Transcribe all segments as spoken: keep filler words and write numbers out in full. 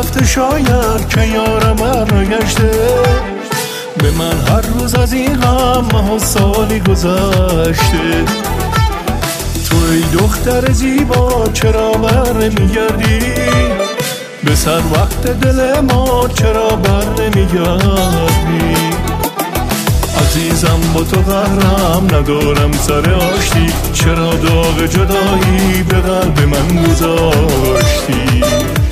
رفته شاید که یارم برنگشته، به من هر روز از این غم ماه و سالی گذشته. تو ای دختر زیبا چرا بر نمیگردی، به سر وقت دل ما چرا بر نمیگردی. عزیزم با تو قهرم ندارم سر آشتی، چرا داغ جدایی به قلب من گذاشتی.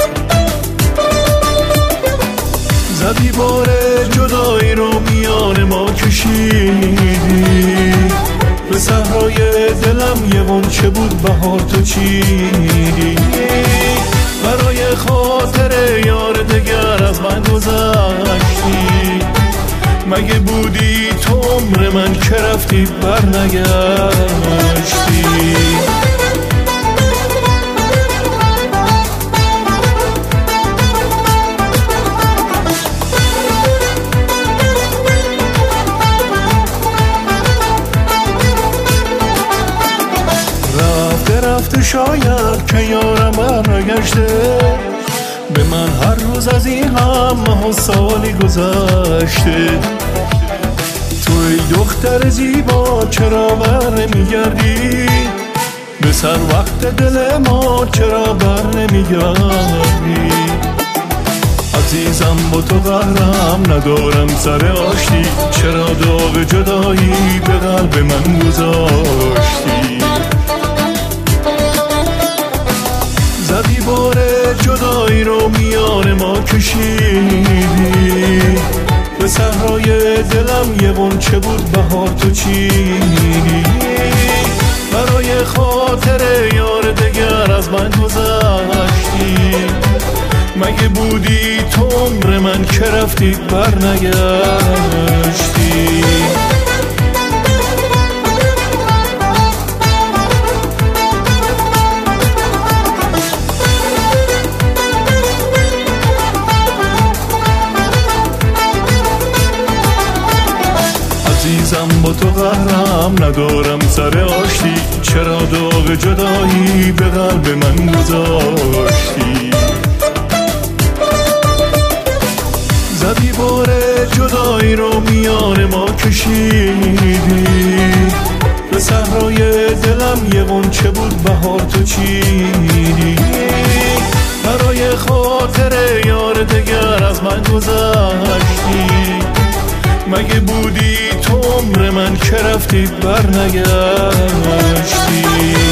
زدی بار جدایی رو میان ما کشیدی، به صحرای دلم یه غنچه بود بهار تو چیدی. برای خاطر یار دگر از من گذشتی، مگه بودی تو عمر من که رفتی برنگشتی. رفته رفته شاید که یارم برنگشته، به من هر روز از این غم ماه و سالی گذشته. تو ای دختر زیبا چرا بر نمیگردی، به سر وقت دل ما چرا بر نمیگردی. عزیزم با تو قهرم ندارم سر آشتی، چرا داغ جدایی به قلب من گذاشتی. زدی بار جدایی رو میان ما کشیدی، به صحرای دلم یه غنچه بود بهار تو چیدی. برای خاطر یار دگر از من گذشتی، مگه بودی تو عمر من که رفتی برنگشتی. عزیزم با تو قهرم ندارم سر آشتی، چرا داغ جدایی به قلب من گذاشتی. زدی بار جدایی رو میان ما کشیدی، به صحرای دلم یه غنچه بود بهار تو چیدی. برای خاطر یار دگر از من گذشتی، مگه بودی تو عمر من که رفتی برنگشتی.